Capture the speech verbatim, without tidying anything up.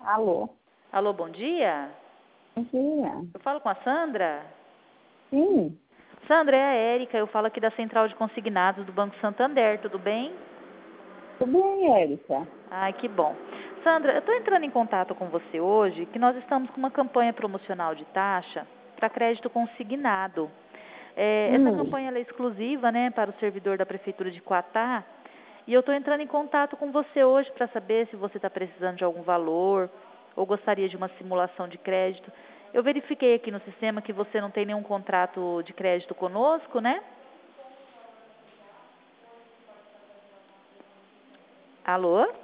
Alô? Alô, bom dia? Bom dia. Eu falo com a Sandra? Sim, Sandra, é a Érica, eu falo aqui da Central de Consignados do Banco Santander, tudo bem? tudo bem, Érica? Ai, que bom. Sandra, eu estou entrando em contato com você hoje, que nós estamos com uma campanha promocional de taxa para crédito consignado. É, essa Hum, campanha ela é exclusiva, né, para o servidor da Prefeitura de Quatá, e eu estou entrando em contato com você hoje para saber se você está precisando de algum valor ou gostaria de uma simulação de crédito. Eu verifiquei aqui no sistema que você não tem nenhum contrato de crédito conosco, né? Alô?